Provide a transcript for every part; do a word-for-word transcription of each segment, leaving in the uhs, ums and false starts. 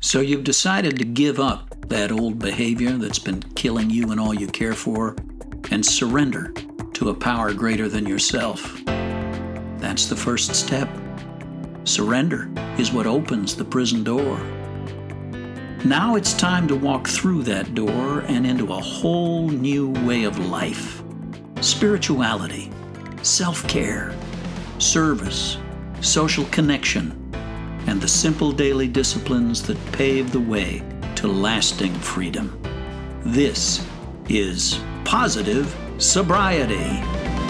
So you've decided to give up that old behavior that's been killing you and all you care for and surrender to a power greater than yourself. That's the first step. Surrender is what opens the prison door. Now it's time to walk through that door and into a whole new way of life. Spirituality, self-care, service, social connection, and the simple daily disciplines that pave the way to lasting freedom. This is Positive Sobriety.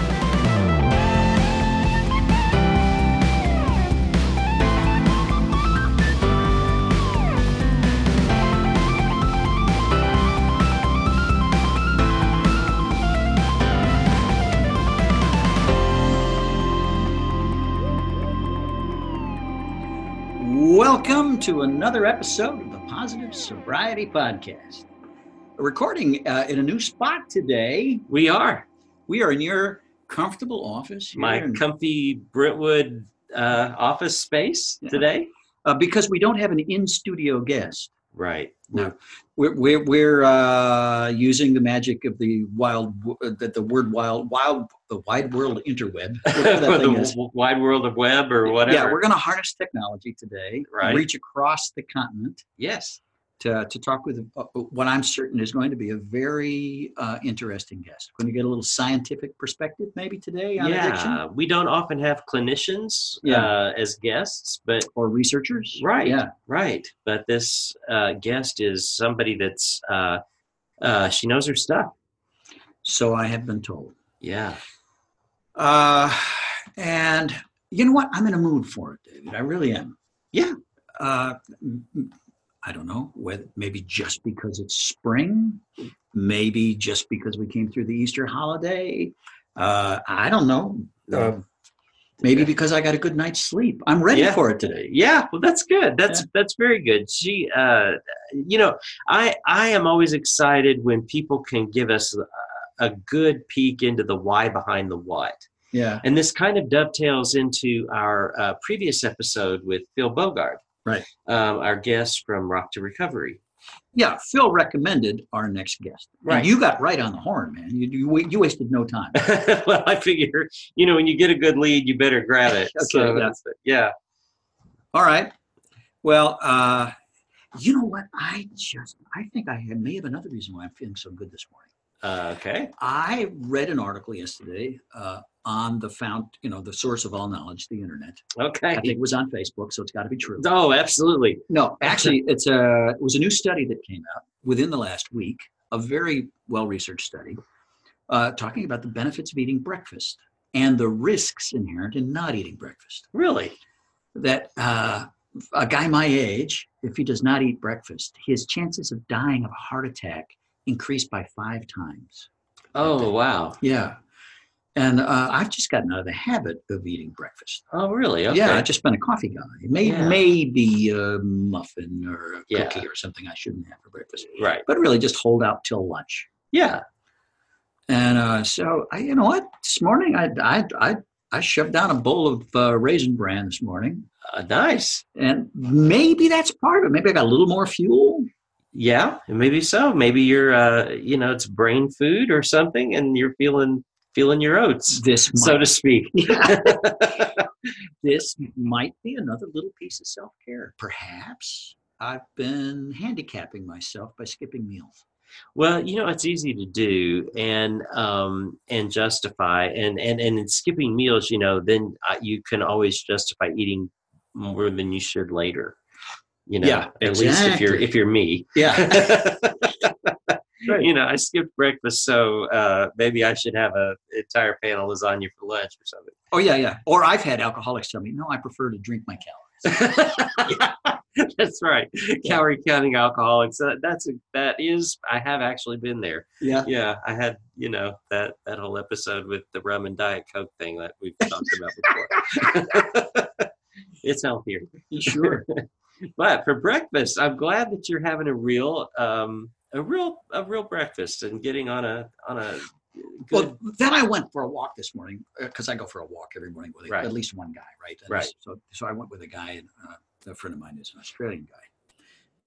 Welcome to another episode of the Positive Sobriety Podcast. We're recording uh, in a new spot today. We are. We are in your comfortable office. My in, comfy Brentwood uh, office space yeah. today. Uh, because we don't have an in-studio guest. Right. No, we're we're, we're uh, using the magic of the wild, the, the word wild, wild, the wide world interweb. That thing the is. Wide world of web or whatever. Yeah, we're going to harness technology today. Right. Reach across the continent. Yes. To to talk with uh, what I'm certain is going to be a very uh, interesting guest. We're going to get a little scientific perspective maybe today on yeah, addiction. Yeah, we don't often have clinicians yeah. uh, as guests, but or researchers. Right. Yeah. Right. But this uh, guest is somebody that's uh, uh, she knows her stuff. So I have been told. Yeah. Uh, and you know what? I'm in a mood for it, David. I really am. Yeah. Uh, I don't know, whether maybe just because it's spring, maybe just because we came through the Easter holiday. Uh, I don't know. Uh, maybe because I got a good night's sleep. I'm ready yeah. for it today. Yeah, well, that's good. That's yeah. that's very good. She, uh, you know, I I am always excited when people can give us a, a good peek into the why behind the what. Yeah. And this kind of dovetails into our uh, previous episode with Phil Bogard. Right. Um, our guest from Rock to Recovery. Yeah, Phil recommended our next guest. Right. And you got right on the horn, man. You you, you wasted no time. Well, I figure, you know, when you get a good lead, you better grab it. Okay, so, yeah. yeah. All right. Well, uh, you know what? I just, I think I may have another reason why I'm feeling so good this morning. Uh, okay. I read an article yesterday uh, on the found, you know, the source of all knowledge, the internet. Okay. I think it was on Facebook, so it's got to be true. Oh, absolutely. No, actually, it's a it was a new study that came out within the last week, a very well-researched study, uh, talking about the benefits of eating breakfast and the risks inherent in not eating breakfast. Really? That uh, a guy my age, if he does not eat breakfast, his chances of dying of a heart attack increased by five times. Oh, wow. Yeah. And uh, I've just gotten out of the habit of eating breakfast. Oh, really? Okay. Yeah, I've just been a coffee guy. Maybe, yeah. maybe a muffin or a yeah. cookie or something I shouldn't have for breakfast. Right. But really just hold out till lunch. Yeah. And uh, so, I, you know what? This morning, I I I, I shoved down a bowl of uh, Raisin Bran this morning. Uh, nice. And maybe that's part of it. Maybe I got a little more fuel. Yeah, maybe so. Maybe you're, uh, you know, it's brain food or something, and you're feeling feeling your oats, this might, so to speak. Yeah. This might be another little piece of self-care. Perhaps I've been handicapping myself by skipping meals. Well, you know, it's easy to do and um, and justify, and, and, and in skipping meals, you know, then uh, you can always justify eating more than you should later. You know, yeah, at exactly. least if you're if you're me. Yeah. Right. You know, I skipped breakfast, so uh, maybe I should have a entire pan of lasagna for lunch or something. Oh yeah, yeah. Or I've had alcoholics tell me, no, I prefer to drink my calories. Yeah, that's right. Yeah. Calorie counting alcoholics. Uh, that's a, that is. I have actually been there. Yeah. Yeah. I had, you know, that that whole episode with the rum and Diet Coke thing that we've talked about before. It's healthier. Sure. But for breakfast, I'm glad that you're having a real, um, a real, a real breakfast and getting on a on a. Good. Well, then I went for a walk this morning because uh, I go for a walk every morning with right. at least one guy, right? And right. So, so I went with a guy, uh, a friend of mine is an Australian guy,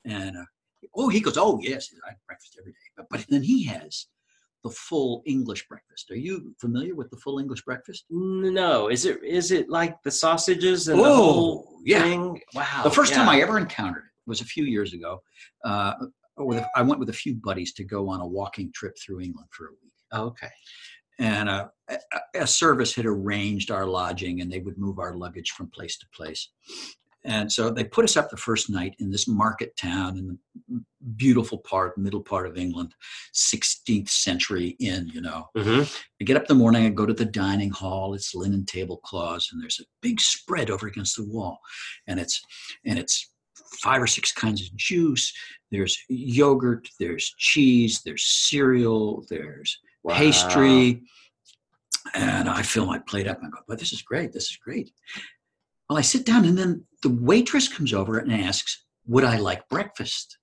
And, uh, oh, he goes, oh, yes, I have breakfast every day. But, but then he has the full English breakfast. Are you familiar with the full English breakfast? No. Is it is it like the sausages and oh, the whole yeah. thing? Wow. The first yeah. time I ever encountered it was a few years ago. Uh, with a, I went with a few buddies to go on a walking trip through England for a week. Okay. And uh, a, a service had arranged our lodging, and they would move our luggage from place to place. And so they put us up the first night in this market town in the beautiful part, middle part of England, sixteenth century inn, you know. Mm-hmm. I get up in the morning, I go to the dining hall, it's linen tablecloths, and there's a big spread over against the wall. And it's and it's five or six kinds of juice. There's yogurt, there's cheese, there's cereal, there's Wow. pastry. And I fill my plate up and I go, but this is great, this is great. Well, I sit down, and then the waitress comes over and asks, would I like breakfast?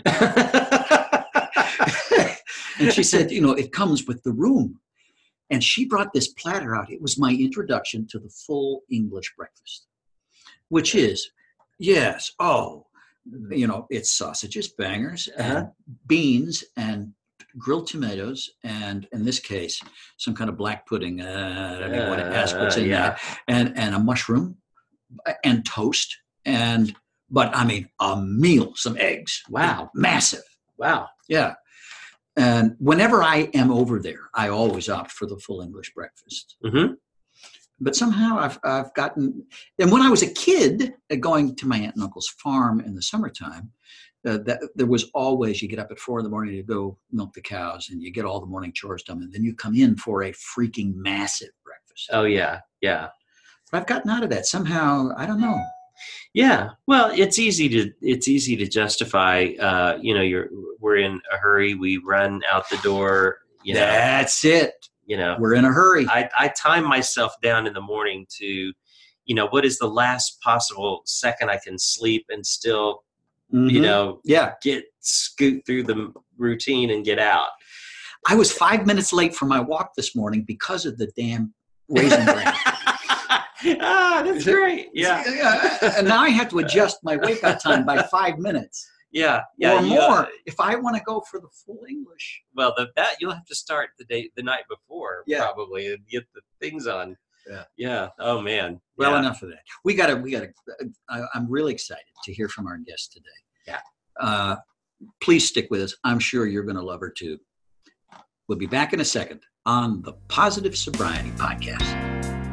And she said, you know, it comes with the room. And she brought this platter out. It was my introduction to the full English breakfast, which is, yes, oh, you know, it's sausages, bangers, and Uh-huh. beans, and grilled tomatoes, and in this case, some kind of black pudding. Uh, I don't even want to ask what's in Uh, yeah. there. And, and a mushroom, and toast, and but I mean a meal, some eggs. Wow. Massive. Wow. Yeah. And whenever I am over there, I always opt for the full English breakfast. Mm-hmm. But somehow I've I've gotten, and when I was a kid, uh, going to my aunt and uncle's farm in the summertime, uh, that there was always, you get up at four in the morning to go milk the cows, and you get all the morning chores done, and then you come in for a freaking massive breakfast. Oh yeah. Yeah. But I've gotten out of that somehow. I don't know. Yeah. Well, it's easy to it's easy to justify. Uh, you know, you're we're in a hurry. We run out the door. You know. That's it. You know. We're in a hurry. I, I time myself down in the morning to, you know, what is the last possible second I can sleep and still, Mhm. you know, Yeah. get scoot through the routine and get out. I was five minutes late for my walk this morning because of the damn Raisin Bran. Ah, that's great. Yeah. Yeah, and now I have to adjust my wake up time by five minutes Yeah. Yeah. or you, more uh, if I want to go for the full English. well, the, that you'll have to start the day, the night before, Yeah. probably, and get the things on. Yeah. Yeah. Oh man. Well, yeah. enough of that. We got to, we got to, I, I'm really excited to hear from our guest today. Yeah. Uh, please stick with us. I'm sure you're going to love her too. We'll be back in a second on the Positive Sobriety Podcast.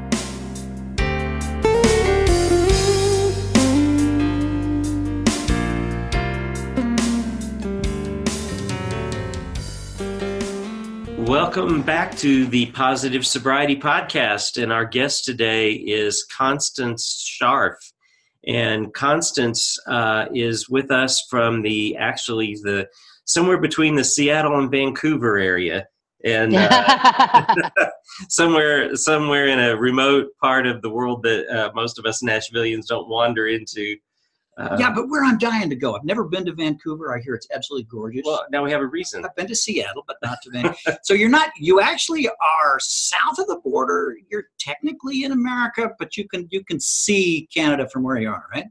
Welcome back to the Positive Sobriety Podcast, and our guest today is Constance Scharf. And Constance uh, is with us from the actually the somewhere between the Seattle and Vancouver area, and uh, somewhere somewhere in a remote part of the world that uh, most of us Nashvillians don't wander into. Uh, Yeah, but where I'm dying to go. I've never been to Vancouver. I hear it's absolutely gorgeous. well, now we have a reason. I've been to Seattle, but not to Vancouver. So you're not, you actually are south of the border. You're technically in America, but you can you can see Canada from where you are, right?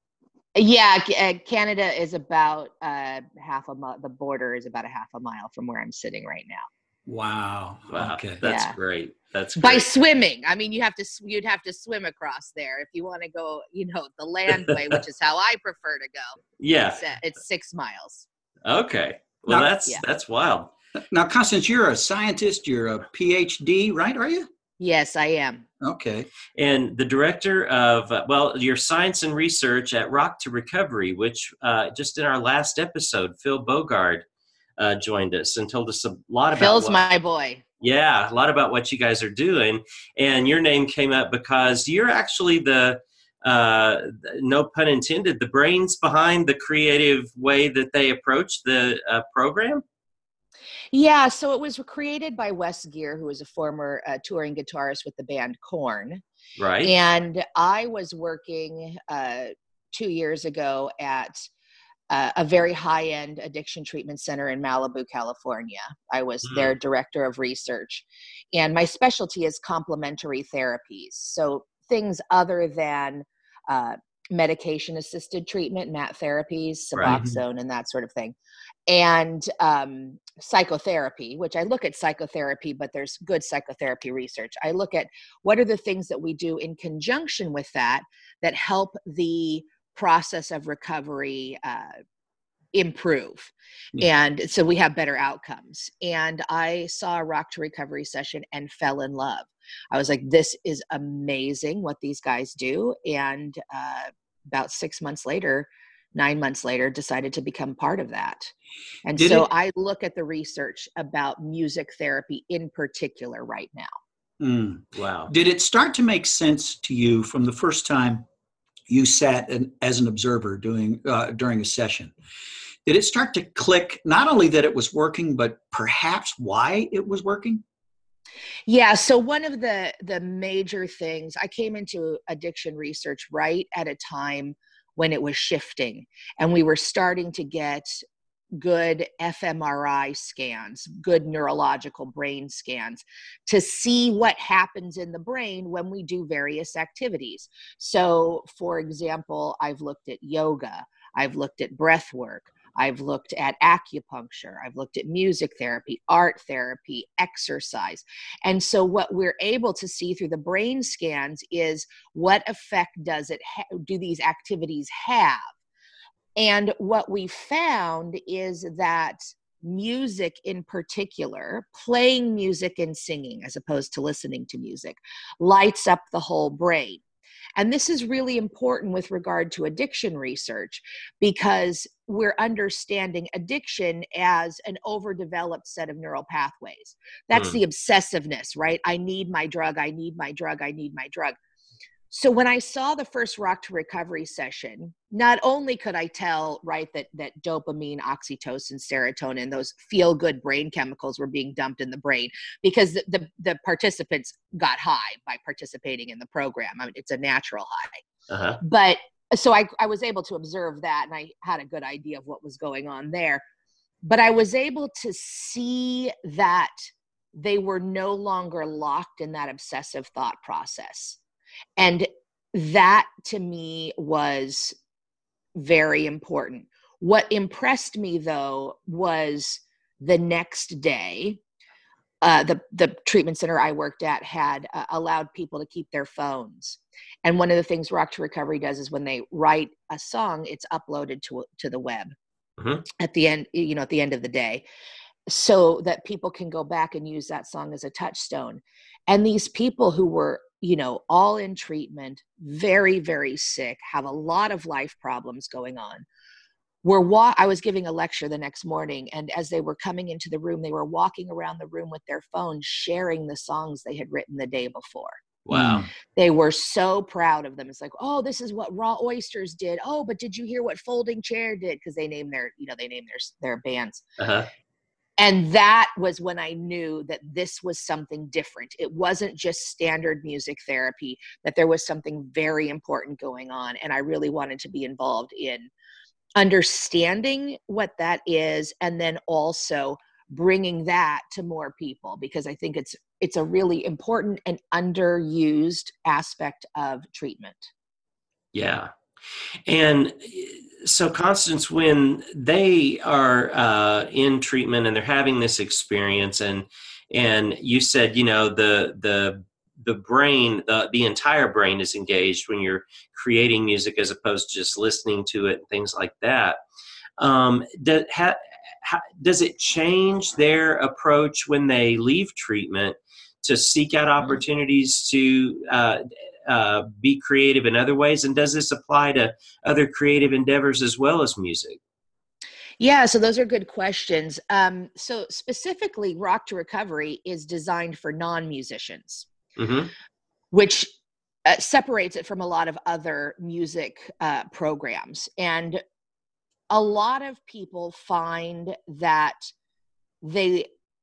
Yeah, C- uh, Canada is about uh, half a mile. The border is about a half a mile from where I'm sitting right now. Wow. Wow, Okay. that's Yeah. great. That's By great. swimming, I mean you have to s- you'd have to swim across there if you want to go, you know, the landway, which is how I prefer to go. Yeah. It's, uh, it's six miles. Okay. Well, Now- that's Yeah. that's wild. Now, Constance, you're a scientist. You're a P H D, right? Are you? Yes, I am. Okay. And the director of, uh, well, your science and research at Rock to Recovery, which uh, just in our last episode, Phil Bogard uh, joined us and told us a lot about Phil's what, my boy. yeah, a lot about what you guys are doing. And your name came up because you're actually the, uh, no pun intended, the brains behind the creative way that they approach the uh, program. Yeah, so it was created by Wes Geer, who is a former uh, touring guitarist with the band Korn. Right. And I was working uh, two years ago at uh, a very high-end addiction treatment center in Malibu, California. I was Mm. their director of research. And my specialty is complementary therapies. So things other than uh, medication-assisted treatment, M A T therapies, Right. Suboxone, and that sort of thing. And um, psychotherapy, which I look at psychotherapy, but there's good psychotherapy research. I look at what are the things that we do in conjunction with that that help the process of recovery uh, improve. Yeah. And so we have better outcomes. And I saw a Rock to Recovery session and fell in love. I was like, this is amazing what these guys do. And uh, about six months later, nine months later, decided to become part of that. And Did so it- I look at the research about music therapy in particular right now. Mm. Wow. Did it start to make sense to you from the first time you sat an, as an observer doing uh, during a session? Did it start to click, not only that it was working, but perhaps why it was working? Yeah. So one of the the major things, I came into addiction research right at a time when it was shifting, and we were starting to get good F M R I scans, good neurological brain scans to see what happens in the brain when we do various activities. So, for example, I've looked at yoga, I've looked at breath work, I've looked at acupuncture, I've looked at music therapy, art therapy, exercise. And so what we're able to see through the brain scans is what effect does it ha- do these activities have? And what we found is that music in particular, playing music and singing as opposed to listening to music, lights up the whole brain. And this is really important with regard to addiction research because we're understanding addiction as an overdeveloped set of neural pathways. That's Mm. the obsessiveness, right? I need my drug, I need my drug, I need my drug. So when I saw the first Rock to Recovery session, not only could I tell, right, that that dopamine, oxytocin, serotonin, those feel-good brain chemicals were being dumped in the brain because the, the, the participants got high by participating in the program. I mean, it's a natural high. Uh-huh. But so I, I was able to observe that, and I had a good idea of what was going on there. But I was able to see that they were no longer locked in that obsessive thought process. And that to me was very important. What impressed me though was the next day, uh, the, the treatment center I worked at had uh, allowed people to keep their phones. And one of the things Rock to Recovery does is when they write a song, it's uploaded to, to the web Mhm. at the end, you know, at the end of the day, so that people can go back and use that song as a touchstone. And these people who were, you know, all in treatment, very, very sick, have a lot of life problems going on. Were wa- I was giving a lecture the next morning, and as they were coming into the room, they were walking around the room with their phones, sharing the songs they had written the day before. Wow. They were so proud of them. It's like, oh, this is what Raw Oysters did. Oh, but did you hear what Folding Chair did? Because they named their, you know, they named their their bands. Uh-huh. And that was when I knew that this was something different. It wasn't just standard music therapy, that there was something very important going on. And I really wanted to be involved in understanding what that is, and then also bringing that to more people, because I think it's it's a really important and underused aspect of treatment. Yeah. And so, Constance, when they are uh, in treatment and they're having this experience, and and you said, you know, the the the brain, the the entire brain is engaged when you're creating music as opposed to just listening to it and things like that. Um, does ha, ha, does it change their approach when they leave treatment to seek out opportunities to uh, uh, be creative in other ways? And does this apply to other creative endeavors as well as music? Yeah, so those are good questions. Um, so specifically, Rock to Recovery is designed for non-musicians, Mm-hmm. which uh, separates it from a lot of other music uh, programs. And a lot of people find that they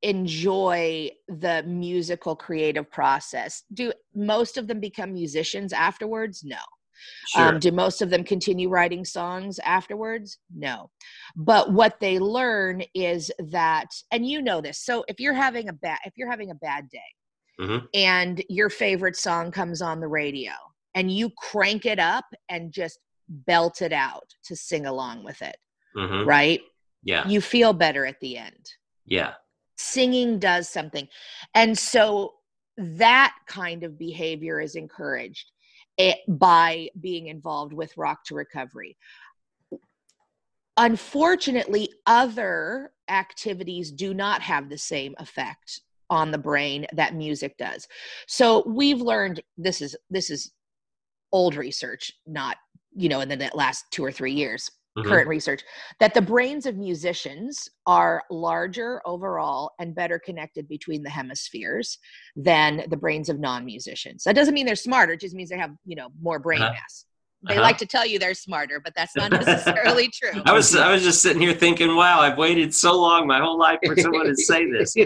enjoy the musical creative process. Do most of them become musicians afterwards? No. Sure. Um, do most of them continue writing songs afterwards? No. But what they learn is that, and you know this, so if you're having a bad, if you're having a bad day, Mm-hmm. and your favorite song comes on the radio and you crank it up and just belt it out, to sing along with it, Mm-hmm. right? Yeah. You feel better at the end. Yeah. Singing does something. And so that kind of behavior is encouraged it, by being involved with Rock to Recovery. Unfortunately, other activities do not have the same effect on the brain that music does. So we've learned, this is this is old research, not, you know, in the last two or three years, mm-hmm. current research, that the brains of musicians are larger overall and better connected between the hemispheres than the brains of non-musicians. That doesn't mean they're smarter, it just means they have, you know, more brain uh-huh. mass. They uh-huh. like to tell you they're smarter, but that's not necessarily true. I was I was just sitting here thinking, wow, I've waited so long my whole life for someone to say this.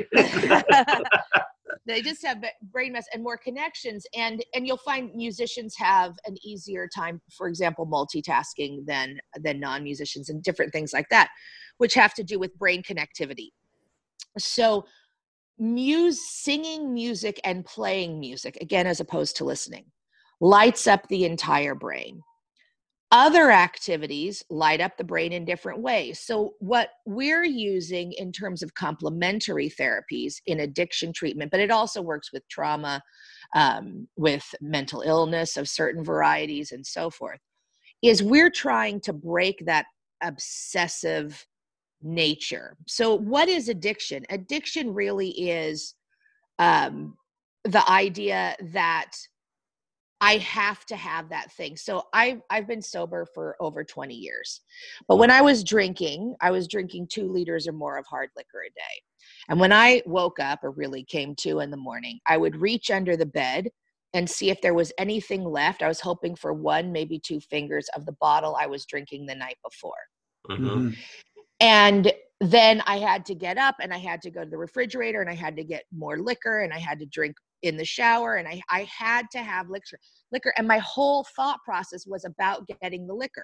They just have brain mass and more connections. And and you'll find musicians have an easier time, for example, multitasking than, than non-musicians and different things like that, which have to do with brain connectivity. So muse, singing music and playing music, again, as opposed to listening, lights up the entire brain. Other activities light up the brain in different ways. So what we're using in terms of complementary therapies in addiction treatment, but it also works with trauma, um, with mental illness of certain varieties and so forth, is we're trying to break that obsessive nature. So what is addiction? Addiction really is um, the idea that I have to have that thing. So I've, I've been sober for over twenty years. But when I was drinking, I was drinking two liters or more of hard liquor a day. And when I woke up, or really came to in the morning, I would reach under the bed and see if there was anything left. I was hoping for one, maybe two fingers of the bottle I was drinking the night before. Mm-hmm. And then I had to get up and I had to go to the refrigerator and I had to get more liquor and I had to drink in the shower, and I, I had to have liquor, liquor. And my whole thought process was about getting the liquor.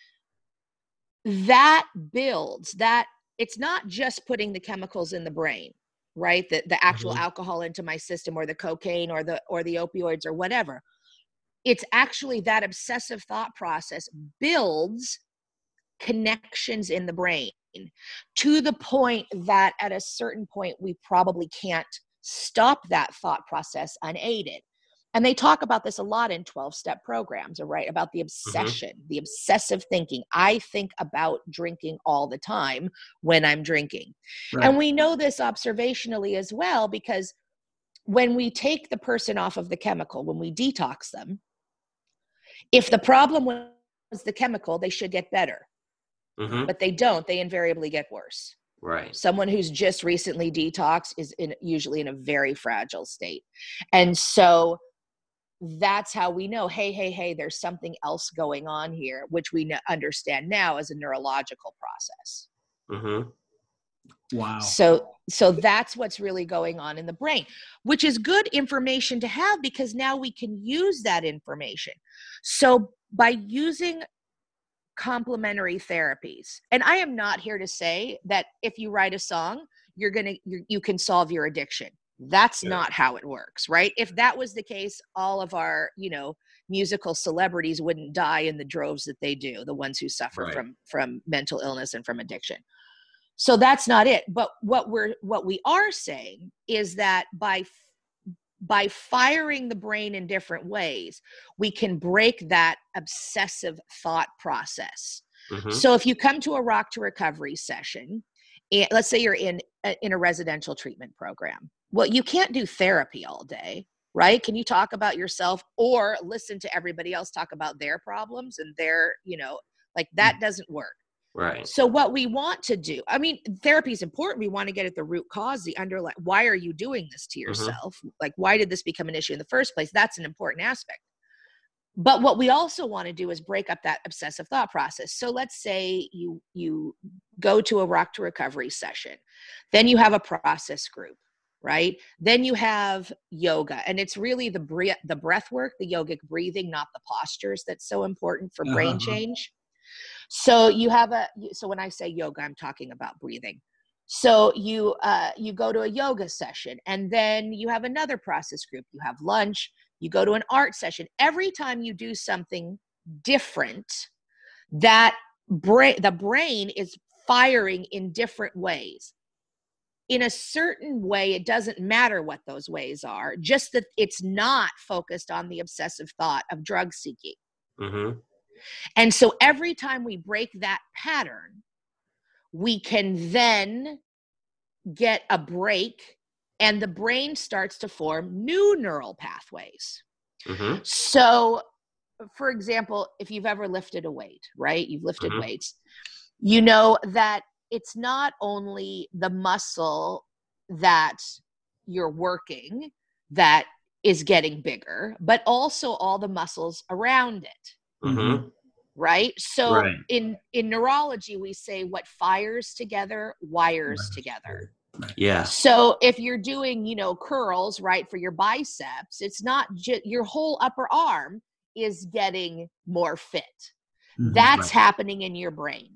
That builds that. It's not just putting the chemicals in the brain, right? The, the actual mm-hmm. alcohol into my system, or the cocaine, or the, or the opioids, or whatever. It's actually that obsessive thought process builds connections in the brain to the point that at a certain point, we probably can't stop that thought process unaided. And they talk about this a lot in twelve-step programs, right? About the obsession, mm-hmm. the obsessive thinking. I think about drinking all the time when I'm drinking. Right. And we know this observationally as well, because when we take the person off of the chemical, when we detox them, if the problem was the chemical, they should get better. Mm-hmm. But they don't. They invariably get worse. Right. Someone who's just recently detoxed is in, usually in a very fragile state. And so that's how we know, hey, hey, hey, there's something else going on here, which we n- understand now as a neurological process. Mm-hmm. Wow. So, so that's what's really going on in the brain, which is good information to have, because now we can use that information. So by using complementary therapies. And I am not here to say that if you write a song, you're going to, you can solve your addiction. That's yeah. not how it works, right? If that was the case, all of our, you know, musical celebrities wouldn't die in the droves that they do, the ones who suffer right. from, from mental illness and from addiction. So that's not it. But what we're, what we are saying is that by by firing the brain in different ways, we can break that obsessive thought process. Mm-hmm. So if you come to a Rock to Recovery session, and let's say you're in a, in a residential treatment program, well, you can't do therapy all day, right? Can you talk about yourself or listen to everybody else talk about their problems and their, you know, like that mm-hmm. doesn't work. Right. So what we want to do, I mean, therapy is important. We want to get at the root cause, the underlying, why are you doing this to yourself? Mm-hmm. Like, why did this become an issue in the first place? That's an important aspect. But what we also want to do is break up that obsessive thought process. So let's say you, you go to a Rock to Recovery session, then you have a process group, right? Then you have yoga, and it's really the breath, the breath work, the yogic breathing, not the postures, that's so important for uh-huh. brain change. So you have a, so when I say yoga, I'm talking about breathing. So you, uh, you go to a yoga session, and then you have another process group. You have lunch, you go to an art session. Every time you do something different, that brain, the brain is firing in different ways. In a certain way, it doesn't matter what those ways are, just that it's not focused on the obsessive thought of drug seeking. Mm-hmm. And so every time we break that pattern, we can then get a break, and the brain starts to form new neural pathways. Mm-hmm. So, for example, if you've ever lifted a weight, right? You've lifted mm-hmm. weights, you know that it's not only the muscle that you're working that is getting bigger, but also all the muscles around it. Mm-hmm. Right? So right. in, in neurology, we say what fires together, wires right. together. Yeah. So if you're doing, you know, curls, right, for your biceps, it's not just your whole upper arm is getting more fit. Mm-hmm. That's right. happening in your brain.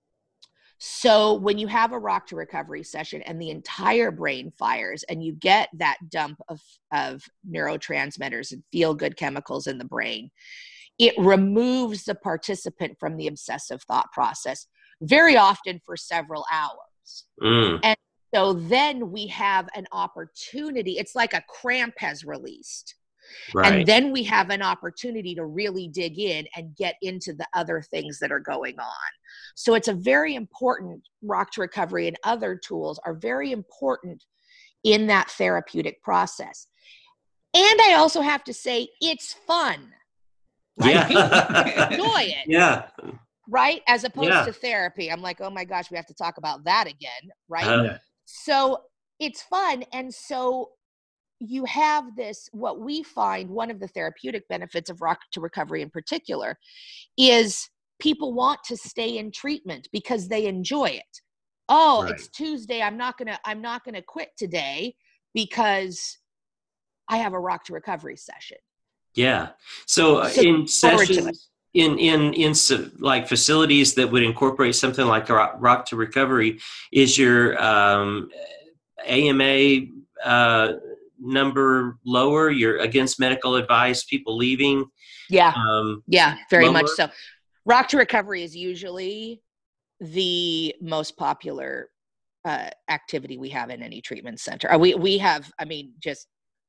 So when you have a rock to recovery session and the entire brain fires and you get that dump of, of neurotransmitters and feel good chemicals in the brain, it removes the participant from the obsessive thought process, very often for several hours. Mm. And so then we have an opportunity. It's like a cramp has released. Right. And then we have an opportunity to really dig in and get into the other things that are going on. So it's a very important, rock to recovery and other tools are very important in that therapeutic process. And I also have to say, it's fun. Right? Yeah. People enjoy it. Yeah. Right? As opposed yeah. to therapy. I'm like, oh my gosh, we have to talk about that again. Right? Uh, yeah. So it's fun. And so you have this, what we find, one of the therapeutic benefits of rock to recovery in particular is people want to stay in treatment because they enjoy it. Oh, right. It's Tuesday. I'm not going to, I'm not going to quit today because I have a rock to recovery session. Yeah. So, uh, so in sessions, in, in, in like facilities that would incorporate something like rock, rock to recovery, is your um, A M A uh, number lower? You're against medical advice, people leaving? Yeah. Um, yeah, very lower? much so. Rock to recovery is usually the most popular uh, activity we have in any treatment center. Uh, we, we have, I mean, just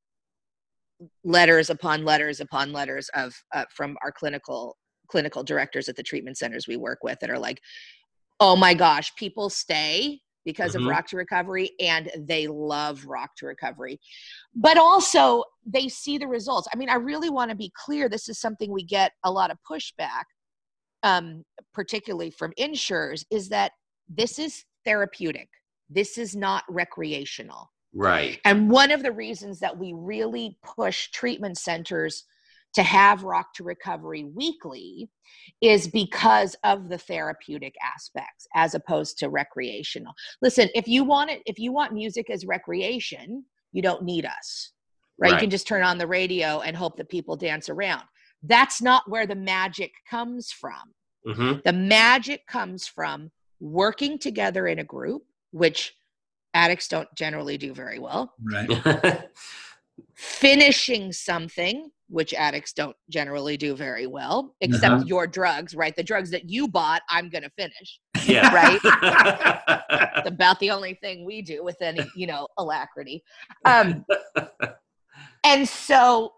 letters upon letters upon letters of uh, from our clinical clinical directors at the treatment centers we work with that are like, oh my gosh, people stay because mm-hmm. of rock to recovery and they love rock to recovery, but also they see the results. I mean, I really want to be clear. This is something we get a lot of pushback, um, particularly from insurers, is that this is therapeutic. This is not recreational. Right. And one of the reasons that we really push treatment centers to have rock to recovery weekly is because of the therapeutic aspects as opposed to recreational. Listen, if you want it, if you want music as recreation, you don't need us, right? right? You can just turn on the radio and hope that people dance around. That's not where the magic comes from. Mm-hmm. The magic comes from working together in a group, which addicts don't generally do very well. Right. Finishing something, which addicts don't generally do very well, except uh-huh. your drugs, right? The drugs that you bought, I'm going to finish. Yeah. Right? It's about the only thing we do with any, you know, alacrity. Um, and so,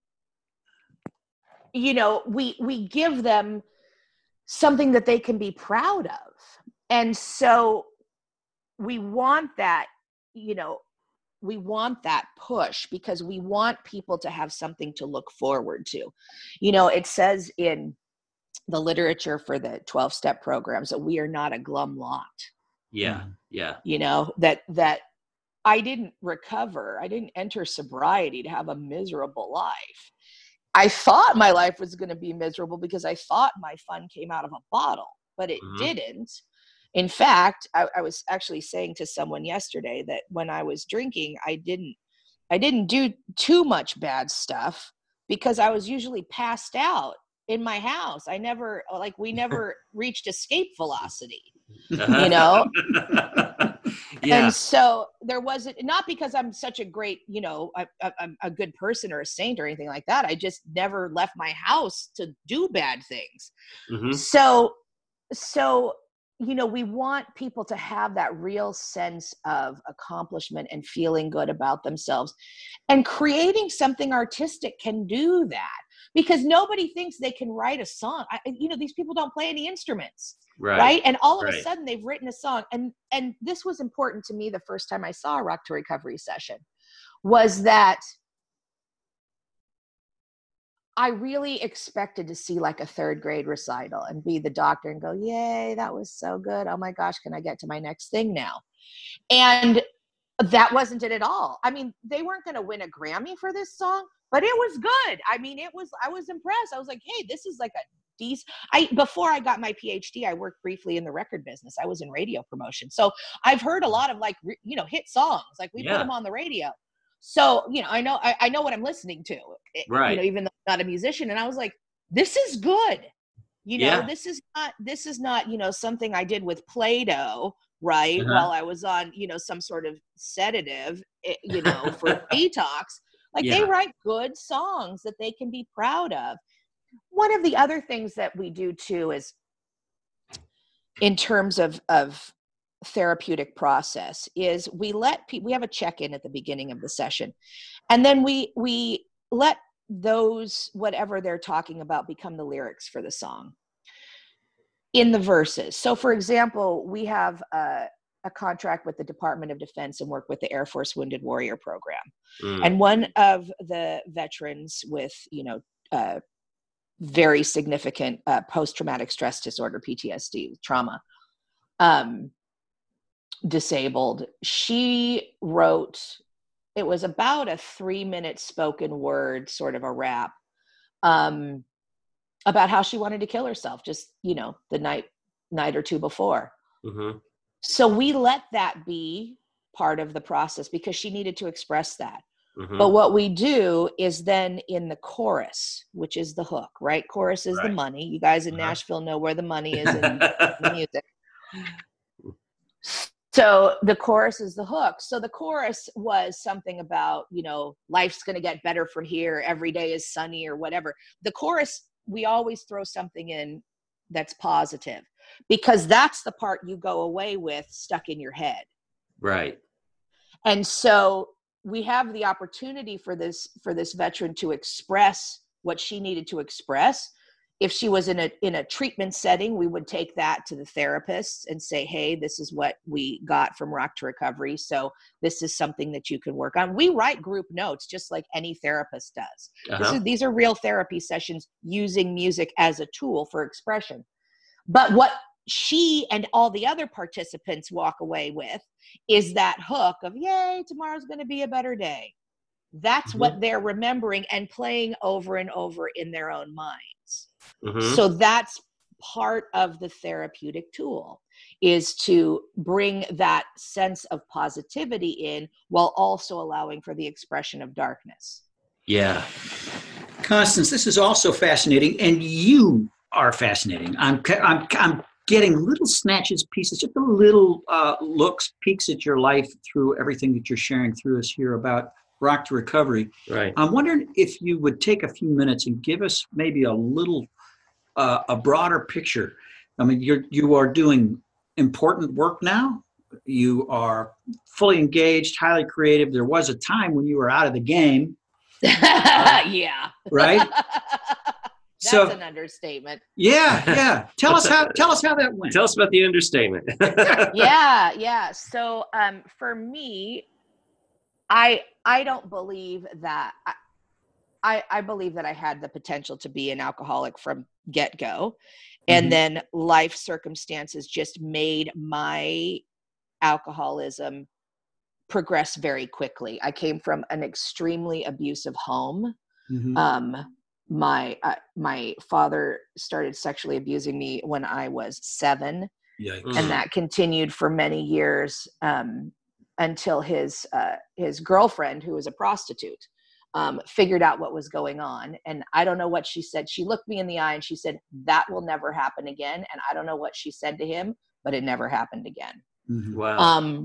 you know, we, we give them something that they can be proud of. And so we want that, you know, we want that push because we want people to have something to look forward to. You know, it says in the literature for the twelve-step programs that we are not a glum lot. Yeah, yeah. You know, that that I didn't recover. I didn't enter sobriety to have a miserable life. I thought my life was going to be miserable because I thought my fun came out of a bottle, but it mm-hmm. didn't. In fact, I, I was actually saying to someone yesterday that when I was drinking, I didn't, I didn't do too much bad stuff because I was usually passed out in my house. I never, like, we never reached escape velocity, you know? Yeah. And so there wasn't, not because I'm such a great, you know, I, I, I'm a good person or a saint or anything like that. I just never left my house to do bad things. Mm-hmm. So, so, you know, we want people to have that real sense of accomplishment and feeling good about themselves. And creating something artistic can do that, because nobody thinks they can write a song. I, you know, these people don't play any instruments, Right. right? And all of Right. a sudden they've written a song. And, and this was important to me the first time I saw a Rock to Recovery session, was that I really expected to see like a third grade recital and be the doctor and go, yay, that was so good. Oh my gosh, can I get to my next thing now? And that wasn't it at all. I mean, they weren't going to win a Grammy for this song, but it was good. I mean, it was, I was impressed. I was like, hey, this is like a decent, I, before I got my P H D, I worked briefly in the record business. I was in radio promotion. So I've heard a lot of like, you know, hit songs, like we Yeah. put them on the radio. So, you know, I know, I, I know what I'm listening to, Right. you know, even though I'm not a musician. And I was like, this is good. You know, Yeah. this is not, this is not, you know, something I did with Play-Doh, right? Uh-huh. While I was on, you know, some sort of sedative, you know, for detox. Like Yeah. they write good songs that they can be proud of. One of the other things that we do too is in terms of, of therapeutic process is we let people, we have a check-in at the beginning of the session. And then we, we let those, whatever they're talking about, become the lyrics for the song in the verses. So for example, we have a, a contract with the Department of Defense and work with the Air Force Wounded Warrior Program. Mm. And one of the veterans with, you know, uh, very significant uh, post-traumatic stress disorder, P T S D, trauma, um, disabled, she wrote, it was about a three minute spoken word, sort of a rap, um, about how she wanted to kill herself just, you know, the night, night or two before. Mm-hmm. So we let that be part of the process because she needed to express that. Mm-hmm. But what we do is then in the chorus, which is the hook, right? Chorus is Right. the money. You guys in Uh-huh. Nashville know where the money is in music. So the chorus is the hook. So the chorus was something about, you know, life's going to get better from here. Every day is sunny or whatever. The chorus, we always throw something in that's positive because that's the part you go away with stuck in your head. Right. And so we have the opportunity for this, for this veteran to express what she needed to express. If she was in a, in a treatment setting, we would take that to the therapist and say, hey, this is what we got from Rock to Recovery. So this is something that you can work on. We write group notes just like any therapist does. Uh-huh. This is, these are real therapy sessions using music as a tool for expression. But what she and all the other participants walk away with is that hook of, yay, tomorrow's going to be a better day. That's Mm-hmm. what they're remembering and playing over and over in their own minds. Mm-hmm. So that's part of the therapeutic tool, is to bring that sense of positivity in while also allowing for the expression of darkness. Yeah. Constance, this is also fascinating, and you are fascinating. I'm I'm I'm getting little snatches, pieces, just a little uh, looks, peeks at your life through everything that you're sharing through us here about Rock to Recovery. Right. I'm wondering if you would take a few minutes and give us maybe a little, uh, a broader picture. I mean, you're you are doing important work now. You are fully engaged, highly creative. There was a time when you were out of the game. Yeah. Right? That's So- an understatement. Yeah, yeah. Tell us how tell us how that went. Tell us about the understatement. Yeah, yeah. So um, for me, I I don't believe that I, I I believe that I had the potential to be an alcoholic from get-go. And Mhm. then life circumstances just made my alcoholism progress very quickly. I came from an extremely abusive home. Mhm. Um, my uh, my father started sexually abusing me when I was seven, Yikes. Mm. and that continued for many years um, until his uh, his girlfriend, who was a prostitute, um, figured out what was going on. And I don't know what she said. She looked me in the eye and she said, "That will never happen again." And I don't know what she said to him, but it never happened again. Mhm. Wow. Um,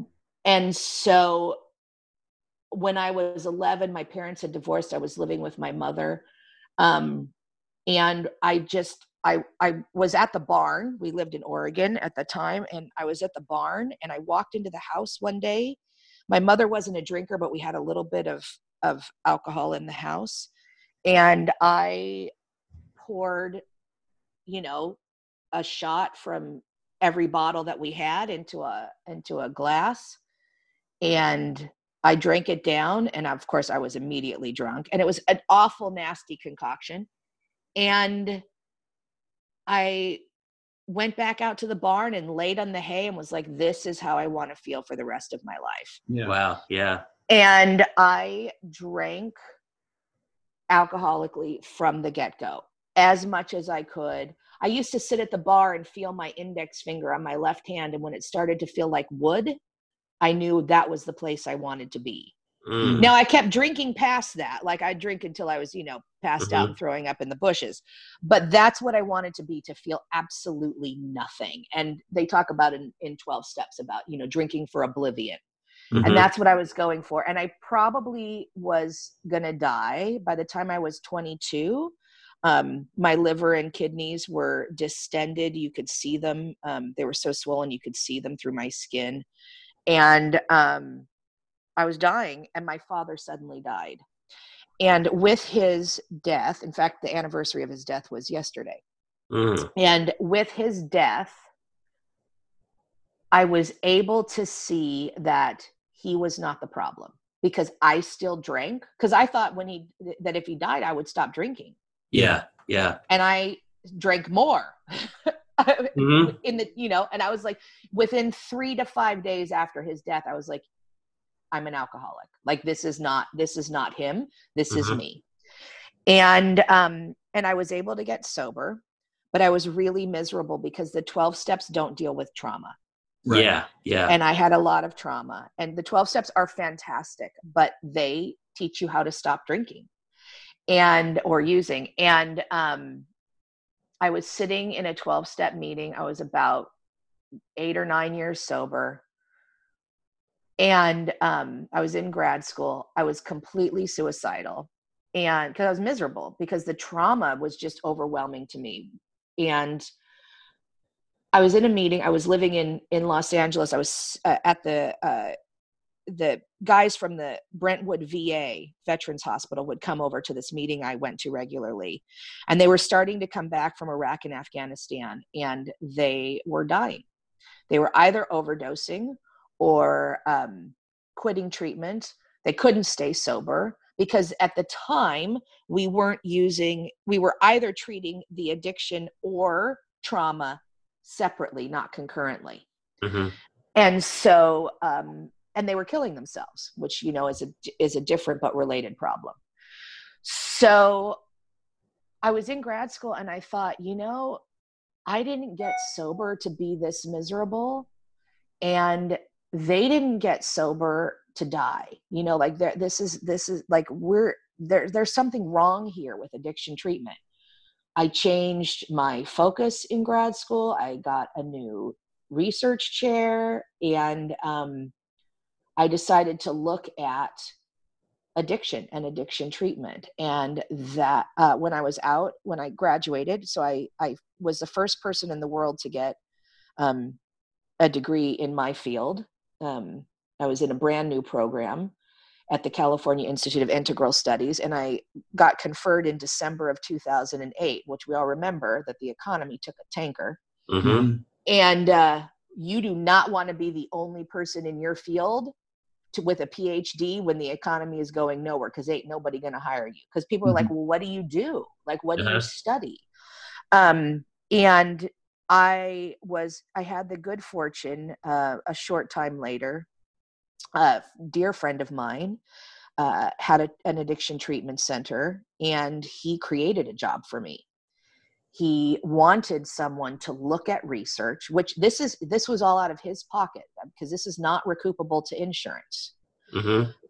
and so when I was eleven, my parents had divorced. I was living with my mother. Um, and I just, I, I was at the barn. We lived in Oregon at the time. And I was at the barn and I walked into the house one day. My mother wasn't a drinker, but we had a little bit of, of alcohol in the house. And I poured, you know, a shot from every bottle that we had into a, into a glass. And I drank it down. And of course I was immediately drunk, and it was an awful, nasty concoction. And I went back out to the barn and laid on the hay and was like, this is how I want to feel for the rest of my life. Yeah. Wow. Yeah. And I drank alcoholically from the get-go as much as I could. I used to sit at the bar and feel my index finger on my left hand. And when it started to feel like wood, I knew that was the place I wanted to be. Mm. Now I kept drinking past that. Like I'd drink until I was, you know, passed Mm-hmm. out and throwing up in the bushes. But that's what I wanted to be, to feel absolutely nothing. And they talk about in, in twelve steps about, you know, drinking for oblivion. Mm-hmm. And that's what I was going for. And I probably was going to die by the time I was twenty-two. Um, my liver and kidneys were distended. You could see them. Um, they were so swollen, you could see them through my skin. And um, I was dying, and my father suddenly died. And with his death, in fact, the anniversary of his death was yesterday. Mm. And with his death, I was able to see that he was not the problem, because I still drank, because I thought when he, that if he died, I would stop drinking. Yeah. Yeah. And I drank more. Mm-hmm. in the, you know, and I was like, within three to five days after his death, I was like, I'm an alcoholic. Like, this is not, this is not him. This Mm-hmm. is me. And, um, and I was able to get sober, but I was really miserable because the twelve steps don't deal with trauma. Right. Yeah. Yeah. And I had a lot of trauma, and the twelve steps are fantastic, but they teach you how to stop drinking and, or using. And, um, I was sitting in a twelve step meeting. I was about eight or nine years sober. And um, I was in grad school. I was completely suicidal, and because I was miserable, because the trauma was just overwhelming to me. And I was in a meeting. I was living in, in Los Angeles. I was uh, at the, uh, the guys from the Brentwood V A Veterans Hospital would come over to this meeting I went to regularly. And they were starting to come back from Iraq and Afghanistan, and they were dying. They were either overdosing or um, quitting treatment. They couldn't stay sober because at the time we weren't using, we were either treating the addiction or trauma separately, not concurrently. Mm-hmm. And so, um, and they were killing themselves, which, you know, is a, is a different but related problem. So I was in grad school and I thought, you know, I didn't get sober to be this miserable, and they didn't get sober to die. You know, like there, this is, this is like, we're there, there's something wrong here with addiction treatment. I changed my focus in grad school. I got a new research chair, and um, I decided to look at addiction and addiction treatment. And that uh, when I was out, when I graduated, so I, I was the first person in the world to get um, a degree in my field. Um, I was in a brand new program at the California Institute of Integral Studies, and I got conferred in December of two thousand eight, which we all remember that the economy took a tanker. Mm-hmm. And uh, you do not want to be the only person in your field to, with a P H D when the economy is going nowhere, because ain't nobody going to hire you. Because people are Mhm. like, well, what do you do? Like, what do Uh-huh. you study? Um, and I was, I had the good fortune, uh, a short time later, a dear friend of mine uh, had a, an addiction treatment center, and he created a job for me. He wanted someone to look at research, which this is, this was all out of his pocket, because this is not recoupable to insurance. Mm-hmm.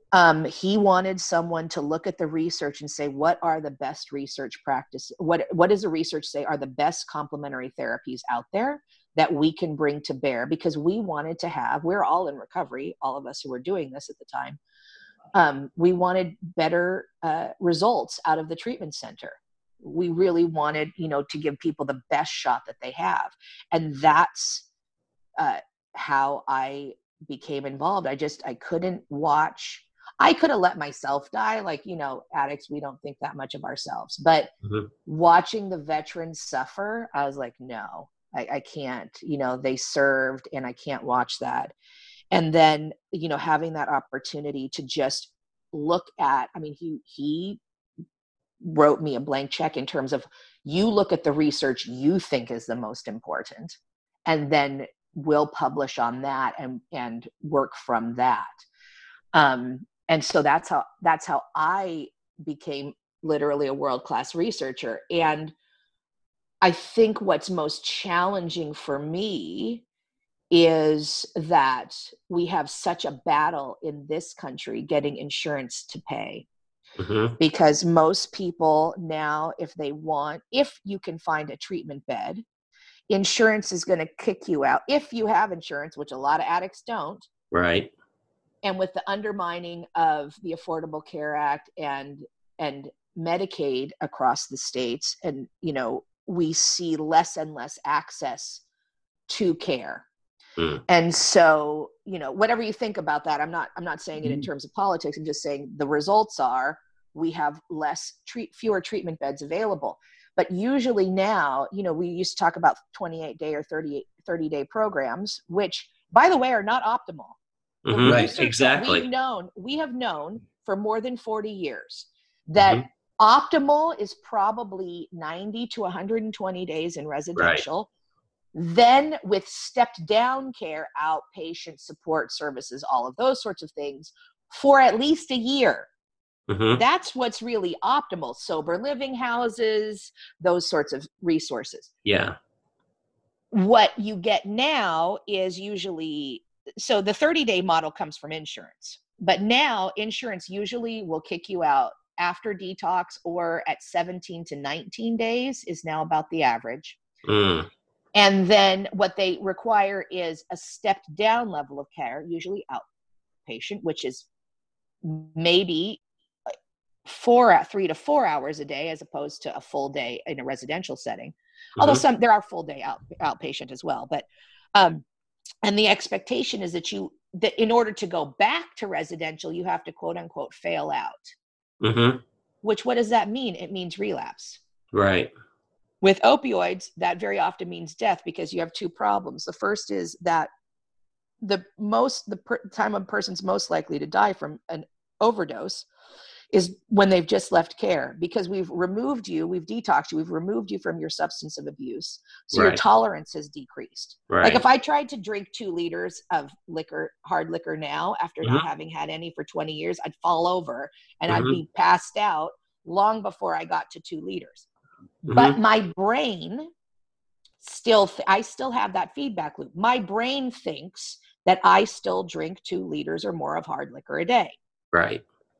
Um, he wanted someone to look at the research and say, what are the best research practice? What, what does the research say are the best complementary therapies out there that we can bring to bear? Because we wanted to have, we're all in recovery, all of us who were doing this at the time. Um, we wanted better uh, results out of the treatment center. We really wanted, you know, to give people the best shot that they have. And that's uh, how I became involved. I just, I couldn't watch. I could have let myself die. Like, you know, addicts, we don't think that much of ourselves. But mm-hmm. watching the veterans suffer, I was like, no, I, I can't. You know, they served and I can't watch that. And then, you know, having that opportunity to just look at, I mean, he he wrote me a blank check in terms of, you look at the research you think is the most important, and then we'll publish on that and and work from that. Um, and so that's how that's how I became literally a world-class researcher. And I think what's most challenging for me is that we have such a battle in this country getting insurance to pay. Mm-hmm. Because most people now, if they want, if you can find a treatment bed, insurance is going to kick you out. If you have insurance, which a lot of addicts don't. Right. And with the undermining of the Affordable Care Act and and Medicaid across the states, and, you know, we see less and less access to care. Mm. And so, you know, whatever you think about that, I'm not I'm not saying it in terms of politics. I'm just saying the results are we have less treat fewer treatment beds available. But usually now, you know, we used to talk about twenty-eight day or thirty day programs, which, by the way, are not optimal. Mm-hmm. Right, exactly. We've known, we have known for more than forty years that mm-hmm. optimal is probably ninety to one hundred twenty days in residential. Right. Then with stepped down care, outpatient support services, all of those sorts of things for at least a year. Mm-hmm. That's what's really optimal. Sober living houses, those sorts of resources. Yeah. What you get now is usually, so the thirty day model comes from insurance, but now insurance usually will kick you out after detox or at seventeen to nineteen days is now about the average. Mm. And then what they require is a stepped down level of care, usually outpatient, which is maybe four, three to four hours a day, as opposed to a full day in a residential setting. Mm-hmm. Although some, there are full day out, outpatient as well. But, um, and the expectation is that you, that in order to go back to residential, you have to quote unquote fail out. Mm-hmm. Which, what does that mean? It means relapse. Right. With opioids, that very often means death, because you have two problems. The first is that the most, the per, time a person's most likely to die from an overdose is when they've just left care, because we've removed you, we've detoxed you, we've removed you from your substance of abuse. So right. your tolerance has decreased. Right. Like if I tried to drink two liters of liquor, hard liquor now, after mm-hmm. not having had any for twenty years, I'd fall over and mm-hmm. I'd be passed out long before I got to two liters. Mm-hmm. But my brain still, th- I still have that feedback loop. My brain thinks that I still drink two liters or more of hard liquor a day. Right.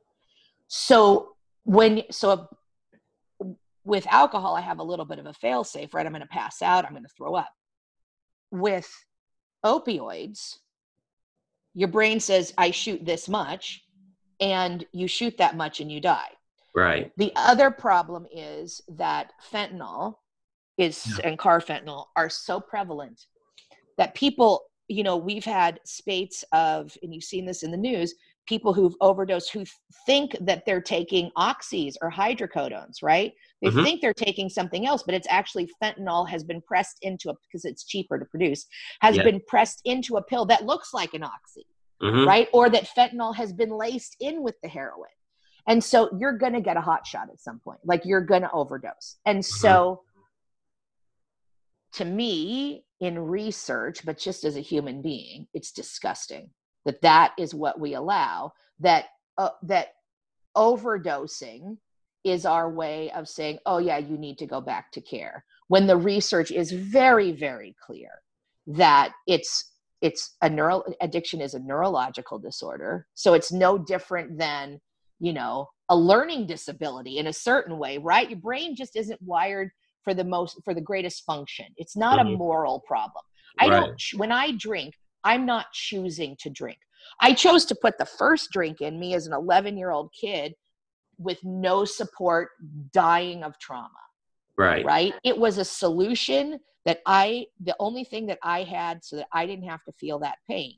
So when, so with alcohol, I have a little bit of a fail safe, right? I'm going to pass out. I'm going to throw up. With opioids, your brain says, I shoot this much, and you shoot that much and you die. Right. The other problem is that fentanyl is, yeah. and carfentanil are so prevalent that people, you know, we've had spates of, and you've seen this in the news, people who've overdosed who think that they're taking oxys or hydrocodones, right? They mm-hmm. think they're taking something else, but it's actually fentanyl has been pressed into a, because it's cheaper to produce, has yeah. been pressed into a pill that looks like an oxy, mm-hmm. right? Or that fentanyl has been laced in with the heroin. And so you're going to get a hot shot at some point, like you're going to overdose. And mm-hmm. so to me, in research, but just as a human being, it's disgusting that that is what we allow, that uh, that overdosing is our way of saying, oh yeah, you need to go back to care. When the research is very, very clear that it's it's a neural addiction is a neurological disorder. So it's no different than, you know, a learning disability in a certain way, right? Your brain just isn't wired for the most, for the greatest function. It's not mm-hmm. a moral problem. I right. don't, when I drink, I'm not choosing to drink. I chose to put the first drink in me as an eleven year old kid with no support, dying of trauma. Right. Right. It was a solution that I, the only thing that I had so that I didn't have to feel that pain.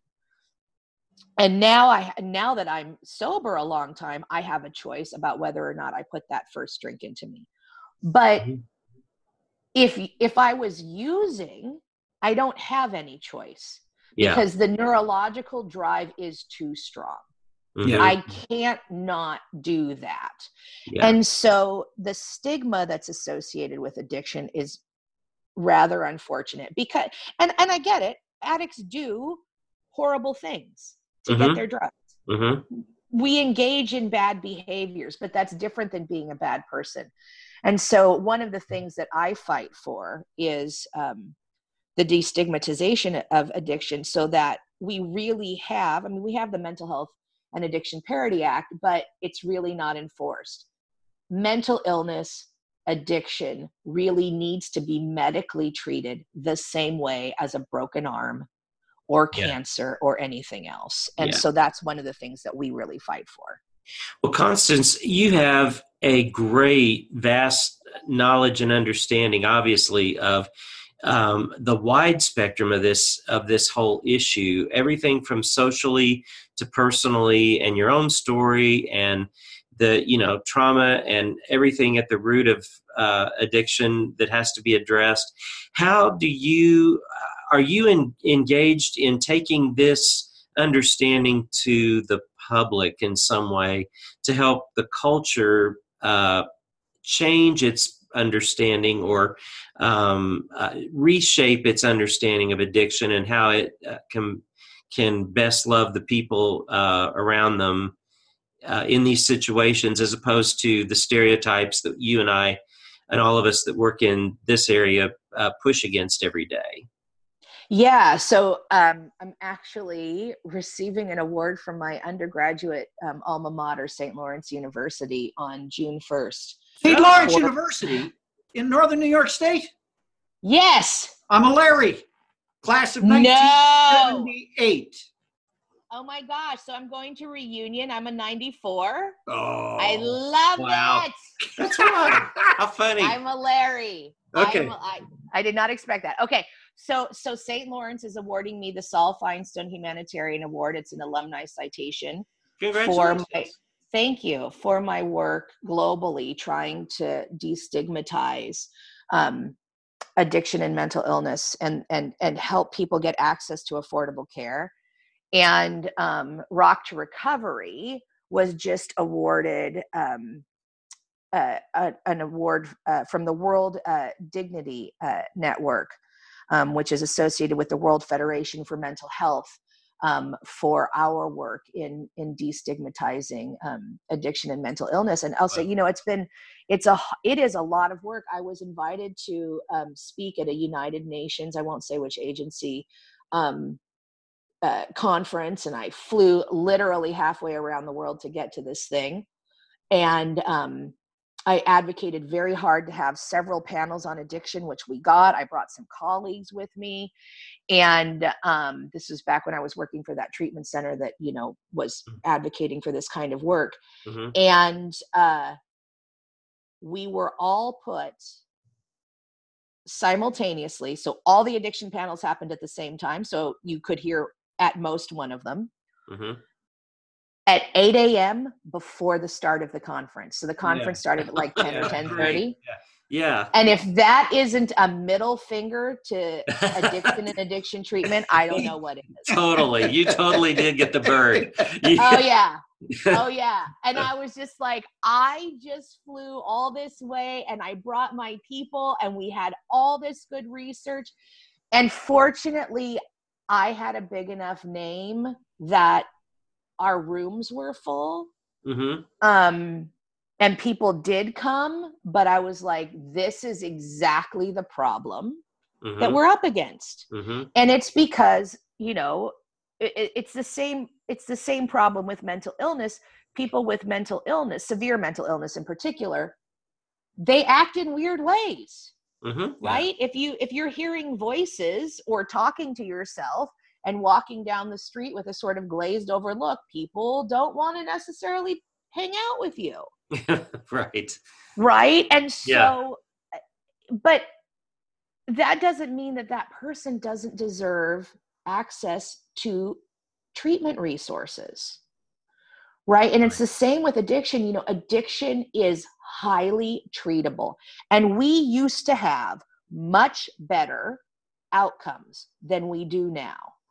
And now I, now that I'm sober a long time, I have a choice about whether or not I put that first drink into me. But mm-hmm. if, if I was using, I don't have any choice yeah. because the neurological drive is too strong. Yeah. I can't not do that. Yeah. And so the stigma that's associated with addiction is rather unfortunate because, and, and I get it, addicts do horrible things to mm-hmm. get their drugs. Mm-hmm. We engage in bad behaviors, but that's different than being a bad person. And so one of the things that I fight for is um, the destigmatization of addiction so that we really have, I mean, we have the Mental Health and Addiction Parity Act, but it's really not enforced. Mental illness, addiction really needs to be medically treated the same way as a broken arm or yeah. cancer or anything else. And yeah. so that's one of the things that we really fight for. Well, Constance, you have a great, vast knowledge and understanding, obviously, of um, the wide spectrum of this of this whole issue, everything from socially to personally, and your own story, and the you know trauma and everything at the root of uh, addiction that has to be addressed. How do you are you in, engaged in taking this understanding to the public in some way to help the culture uh, change its understanding or um, uh, reshape its understanding of addiction and how it uh, can can best love the people uh, around them uh, in these situations, as opposed to the stereotypes that you and I and all of us that work in this area uh, push against every day? Yeah, so um, I'm actually receiving an award from my undergraduate um, alma mater, Saint Lawrence University, on June first. Saint Lawrence For- University in Northern New York State? Yes. I'm a Larry, class of nineteen seventy-eight. No. Oh my gosh, so I'm going to reunion. I'm a ninety-four. Oh. I love wow. that. That's fun. How funny. I'm a Larry. Okay. I'm a, I, I did not expect that. Okay. So, so Saint Lawrence is awarding me the Saul Feinstein Humanitarian Award. It's an alumni citation. Congratulations. For my, thank you for my work globally, trying to destigmatize um, addiction and mental illness, and and and help people get access to affordable care. And um, Rock to Recovery was just awarded um, uh, a, an award uh, from the World uh, Dignity uh, Network. Um, which is associated with the World Federation for Mental Health, um, for our work in in destigmatizing um, addiction and mental illness. And also, you know, it's been, it's a, it is a lot of work. I was invited to um, speak at a United Nations, I won't say which agency, um, uh, conference, and I flew literally halfway around the world to get to this thing. And um, I advocated very hard to have several panels on addiction, which we got. I brought some colleagues with me. And um, this was back when I was working for that treatment center that, you know, was advocating for this kind of work. Mm-hmm. And uh, we were all put simultaneously. So all the addiction panels happened at the same time. So you could hear at most one of them. Mm-hmm. At eight a.m. before the start of the conference. So the conference yeah. started at like ten or ten thirty. Yeah. yeah. And if that isn't a middle finger to addiction and addiction treatment, I don't know what it is. Totally. You totally did get the bird. You- oh, yeah. Oh, yeah. And I was just like, I just flew all this way and I brought my people and we had all this good research. And fortunately, I had a big enough name that our rooms were full. Mm-hmm. Um, and people did come, but I was like, this is exactly the problem mm-hmm. that we're up against. Mm-hmm. And it's because you know, it, it's the same, it's the same problem with mental illness. People with mental illness, severe mental illness in particular, they act in weird ways, mm-hmm. right? Yeah. If you, if you're hearing voices or talking to yourself and walking down the street with a sort of glazed over look, people don't want to necessarily hang out with you. Right. Right. And so, yeah. but that doesn't mean that that person doesn't deserve access to treatment resources. Right. And it's the same with addiction. You know, addiction is highly treatable. And we used to have much better outcomes than we do now.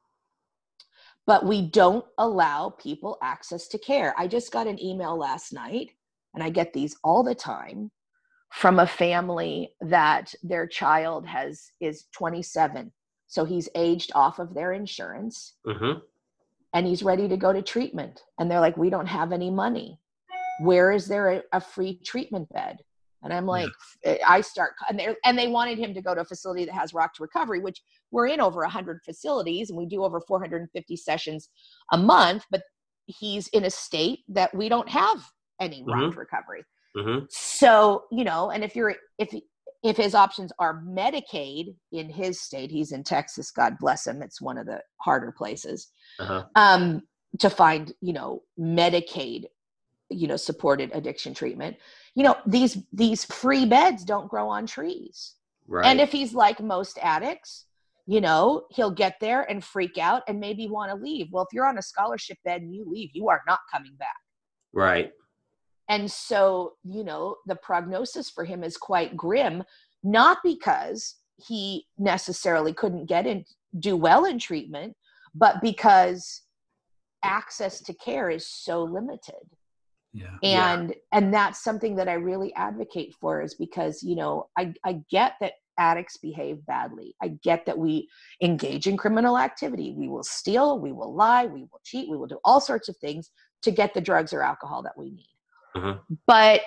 But we don't allow people access to care. I just got an email last night, and I get these all the time, from a family that their child has is twenty-seven. So he's aged off of their insurance. Mm-hmm. And he's ready to go to treatment. And they're like, we don't have any money. Where is there a, a free treatment bed? And I'm like, yeah. I start, and, and they wanted him to go to a facility that has Rock to Recovery, which we're in over one hundred facilities, and we do over four hundred fifty sessions a month, but he's in a state that we don't have any mm-hmm. Rock to Recovery. Mm-hmm. So, you know, and if you're, if, if his options are Medicaid in his state, he's in Texas, God bless him. It's one of the harder places uh-huh. um, to find, you know, Medicaid, you know, supported addiction treatment. You know, these, these free beds don't grow on trees. Right. And if he's like most addicts, you know, he'll get there and freak out and maybe want to leave. Well, if you're on a scholarship bed and you leave, you are not coming back. Right. And so, you know, the prognosis for him is quite grim, not because he necessarily couldn't get in, do well in treatment, but because access to care is so limited. Yeah. And, yeah. and that's something that I really advocate for, is because, you know, I, I get that addicts behave badly. I get that we engage in criminal activity. We will steal, we will lie, we will cheat, we will do all sorts of things to get the drugs or alcohol that we need. Mm-hmm. But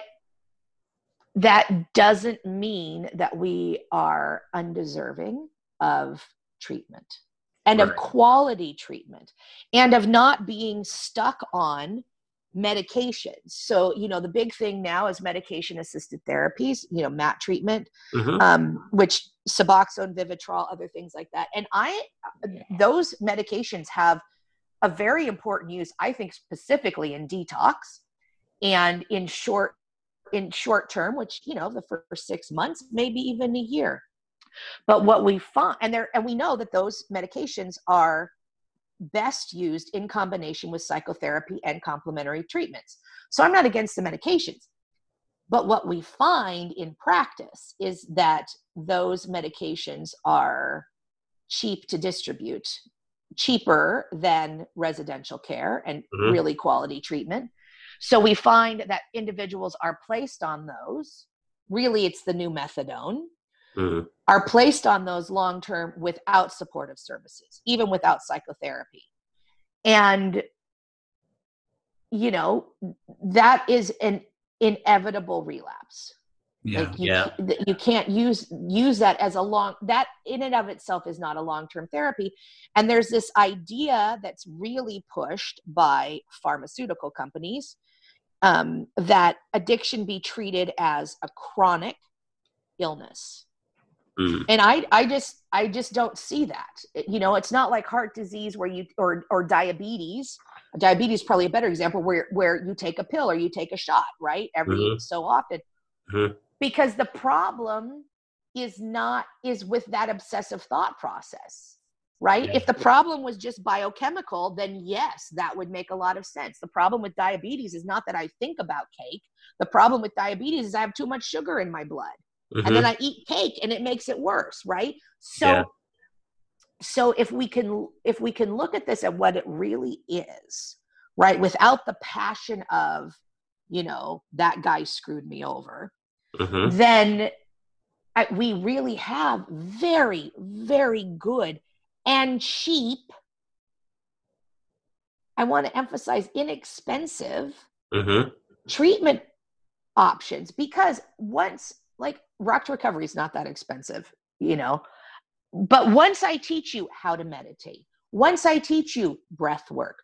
that doesn't mean that we are undeserving of treatment and right. of quality treatment and of not being stuck on medications. So, you know, the big thing now is medication assisted therapies, you know, M A T treatment, mm-hmm. um, which Suboxone, Vivitrol, other things like that. And I, those medications have a very important use, I think, specifically in detox and in short, in short term, which, you know, the first six months, maybe even a year. But what we find, and there, and we know that those medications are best used in combination with psychotherapy and complementary treatments. So I'm not against the medications, but what we find in practice is that those medications are cheap to distribute, cheaper than residential care and mm-hmm. really quality treatment. So we find that individuals are placed on those, really it's the new methadone, mm-hmm. are placed on those long-term without supportive services, even without psychotherapy. And, you know, that is an inevitable relapse. Yeah. Like you, yeah. can't, you can't use, use that as a long, that in and of itself is not a long-term therapy. And there's this idea that's really pushed by pharmaceutical companies um, that addiction be treated as a chronic illness. Mm. And I, I just, I just don't see that. You know, it's not like heart disease where you, or, or diabetes. Diabetes is probably a better example where, where you take a pill or you take a shot, right? Every mm-hmm. so often. Mm-hmm. Because the problem is not, is with that obsessive thought process, right? Yeah. If the problem was just biochemical, then yes, that would make a lot of sense. The problem with diabetes is not that I think about cake. The problem with diabetes is I have too much sugar in my blood. Mm-hmm. And then I eat cake and it makes it worse, right? So, yeah. so if we can, if we can look at this at what it really is, right? Without the passion of, you know, that guy screwed me over, mm-hmm. then I, we really have very, very good and cheap, I want to emphasize inexpensive mm-hmm. treatment options. Because once, like, Rock to Recovery is not that expensive, you know, but once I teach you how to meditate, Once I teach you breath work,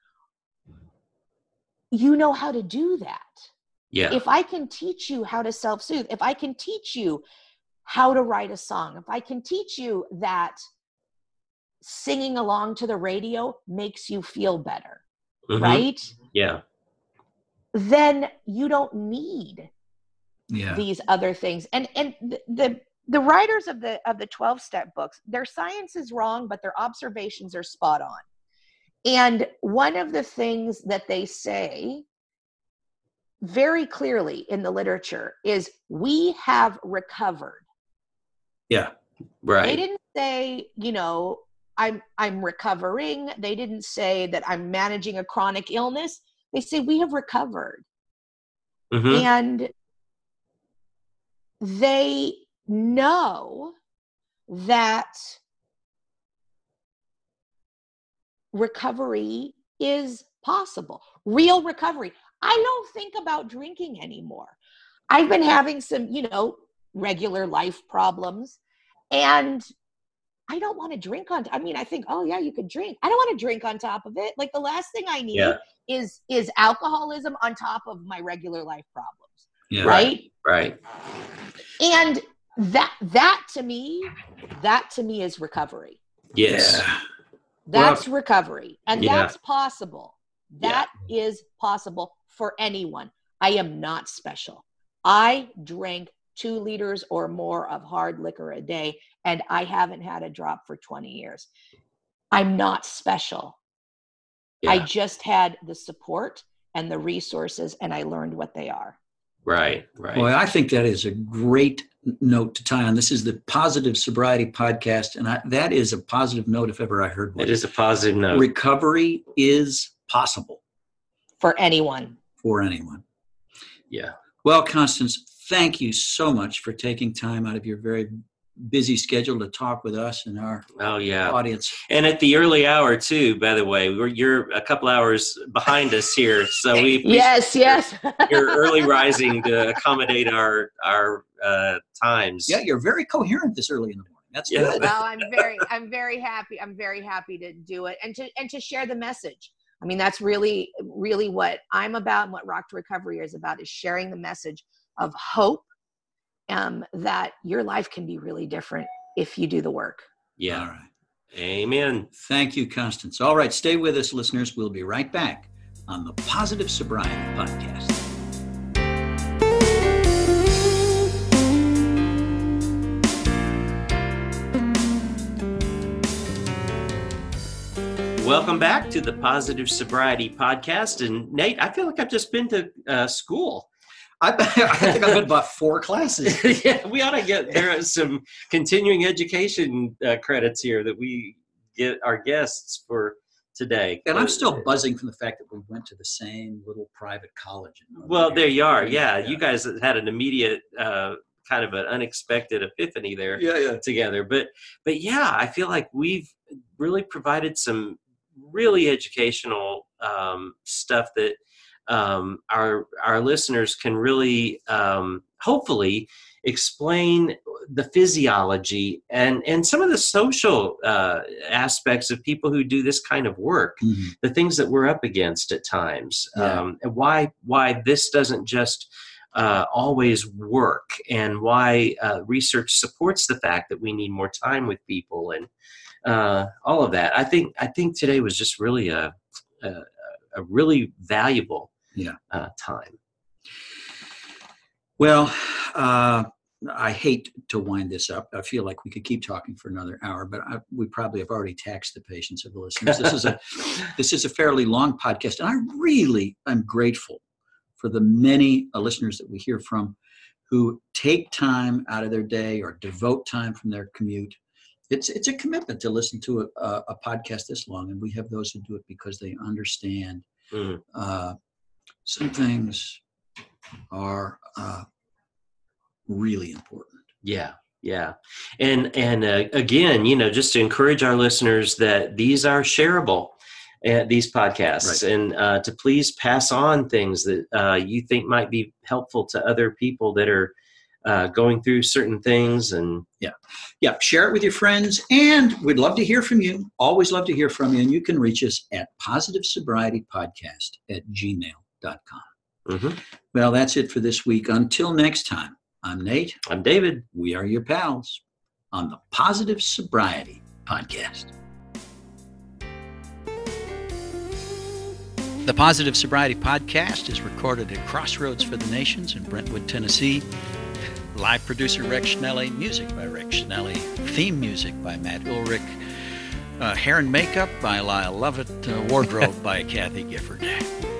you know how to do that. Yeah. If I can teach you how to self-soothe, if I can teach you how to write a song, if I can teach you that singing along to the radio makes you feel better, Mm-hmm. right? Yeah. Then you don't need Yeah. these other things. And and the, the the writers of the of the twelve-step books, their science is wrong, but their observations are spot on. And one of the things that they say very clearly in the literature is we have recovered. Yeah. Right. They didn't say, you know, I'm I'm recovering. They didn't say that I'm managing a chronic illness. They say we have recovered. Mm-hmm. And they know that recovery is possible. Real recovery. I don't think about drinking anymore. I've been having some, you know, regular life problems, and I don't want to drink on, I mean, I think, oh yeah, you could drink. I don't want to drink on top of it. Like the last thing I need Yeah. is, is alcoholism on top of my regular life problems. Yeah. Right. Right. And that, that to me, that to me is recovery. Yes. Yeah. That's recovery. And Yeah. that's possible. That is possible for anyone. I am not special. I drank two liters or more of hard liquor a day, and I haven't had a drop for twenty years. I'm not special. Yeah. I just had the support and the resources, and I learned what they are. Right. Right. Boy, I think that is a great note to tie on. This is the Positive Sobriety Podcast, and I, that is a positive note if ever I heard one. It is a positive note. Recovery is possible For anyone. for anyone. Yeah. Well, Constance, thank you so much for taking time out of your very busy schedule to talk with us and our Oh yeah. audience. And at the early hour too, by the way, we're, you're a couple hours behind us here. So we, Yes, yes. you're early rising to accommodate our, our uh, times. Yeah, you're very coherent this early in the morning. That's Yeah. good. Well, I'm very, I'm very happy. I'm very happy to do it and to, and to share the message. I mean, that's really, really what I'm about and what Rock to Recovery is about, is sharing the message of hope, um, that your life can be really different if you do the work. Yeah. All right. Amen. Thank you, Constance. All right, stay with us, listeners. We'll be right back on the Positive Sobriety Podcast. Welcome back to the Positive Sobriety Podcast. And Nate, I feel like I've just been to uh, school. I, I think I've been about four classes. Yeah, we ought to get, there are some continuing education uh, credits here that we get our guests for today. And I'm still buzzing from the fact that we went to the same little private college. Well, there you are. Yeah, you guys had an immediate uh, kind of an unexpected epiphany there Yeah, yeah. together. But, but yeah, I feel like we've really provided some really educational um, stuff that um, our our listeners can really um, hopefully explain the physiology and and some of the social uh, aspects of people who do this kind of work, Mm-hmm. the things that we're up against at times, Yeah. um, and why why this doesn't just uh, always work, and why uh, research supports the fact that we need more time with people and uh, all of that. I think I think today was just really a a, a really valuable Yeah. uh, time. Well, uh, I hate to wind this up. I feel like we could keep talking for another hour, but I, we probably have already taxed the patience of the listeners. This is a this is a fairly long podcast, and I really am grateful for the many uh, listeners that we hear from who take time out of their day or devote time from their commute. It's it's a commitment to listen to a, a, a podcast this long, and we have those who do it because they understand Mm. uh, some things are uh, really important. Yeah, yeah, and and uh, again, you know, just to encourage our listeners that these are shareable, uh, these podcasts, Right. and uh, to please pass on things that uh, you think might be helpful to other people that are uh, going through certain things. And yeah, yeah, share it with your friends, and we'd love to hear from you. Always love to hear from you, and you can reach us at positive sobriety podcast at gmail dot com. Mm-hmm. Well, that's it for this week. Until next time, I'm Nate. I'm David. We are your pals on the Positive Sobriety Podcast. The Positive Sobriety Podcast is recorded at Crossroads for the Nations in Brentwood, Tennessee. Live producer Rex Schnelly, music by Rex Schnelly, theme music by Matt Ulrich, uh, hair and makeup by Lyle Lovett, uh, wardrobe by Kathy Gifford.